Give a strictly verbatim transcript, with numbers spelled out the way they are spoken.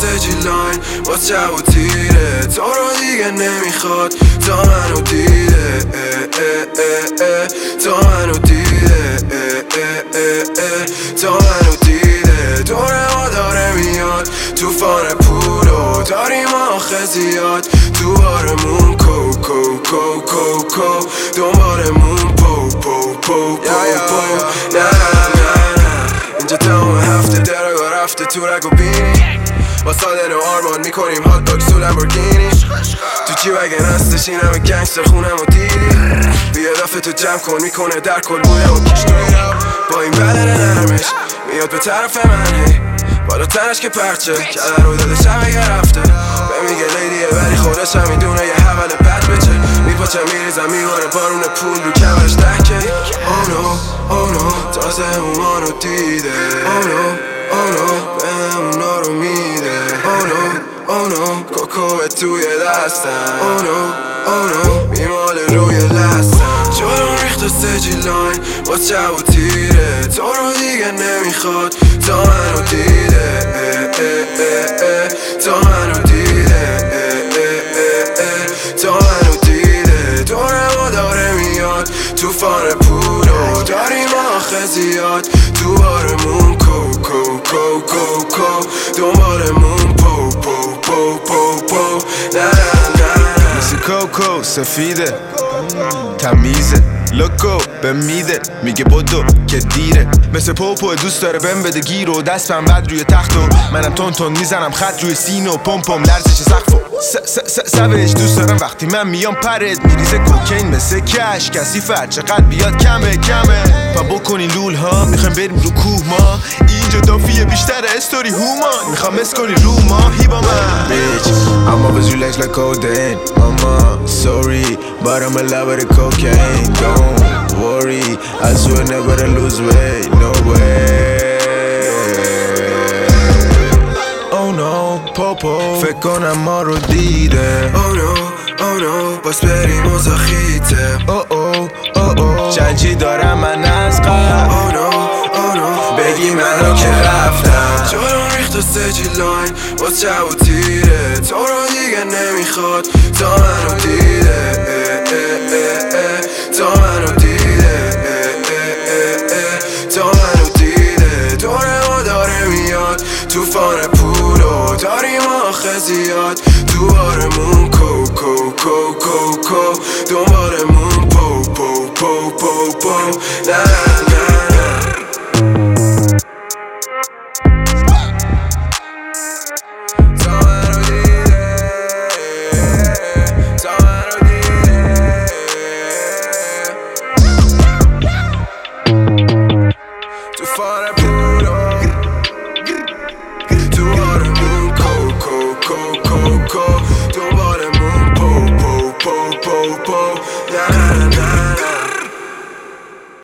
استیجی لاین باز شب و تیره تو رو دیگه نمیخواد تا منو دیده تا منو دیده تا منو دیده دوره ما داره میاد توفان پولو داریم آخه زیاد تو بارمون کو کو کو کو کو دنبالمون پو پو پو پو پو نه نه نه اینجا تمام هفته درگاه رفته تو رگ و بینی با سادن و آرمان میکنیم هات داگ سو لامبورگینی تو چی وگن هستش این همه گنگستر خونم و دیدی بیا دفعه تو جمع کن میکنه در کل بودم و کش با این بدن نرمش میاد به طرف من هی بالا تنش که پرچه کده رو داده شب اگه رفته به میگه لیدیه ولی خودش هم میدونه یه حول بد بچه میپاچه میریزم میواره بارون پول رو کمرش دکه Oh no, oh no تازه اومانو دیده Oh no, oh no به اونا رو میده Oh no, oh no کوکوه توی دستم Oh no, oh no میمال روی لستم جلون ریخت استیجی لاین باز شب و تیره تو رو دیگه نمیخواد تا منو دیده تا منو دیده تا منو دیده دوره ما داره میاد توفان پولو داریم آخه زیاد تو بارمون کو کو کو کو کو دنبالمون پو پو پو پو پو نه نه نه مثل کوکو سفیده تمیزه لوکو به میده میگه بدو که دیره مثل پوپو دوست داره بهم بده گیر و دست بهم بد روی تخت و منم تون تون میزنم خط روی سینه و پم پم لرزش سقف و سوش دوست دارم وقتی من میام پرد میریزه کوکین مثل کش کسی فر چقدر بیاد کمه کمه و بکنی لول ها میخوایم بریم رو کوه ما اینجا دافیه بیشتر استوری هومان میخوام اسکنی رو ماهی با من Bitch, I'm always relaxed like codeine Mama, sorry, but I'm in love with the cocaine Don't worry, I swear never to lose weight, no way Oh no, popo, فکر کنم ما رو دیده Oh no, oh no باز بریم و زخیته Oh oh, oh oh چنچی دارم من از قبل Oh no, oh no بگی منو که رفتم جلون ریخت استیجی لاین باز شب و تیره تو رو دیگه نمیخواد تا منو دیده تا منو دیده تا منو دیده دوره ما داره میاد توفان پولو داریم آخه زیاد تو بارمون کو کو کو کو کو دنبالمون پو پو پو پو پو نه نه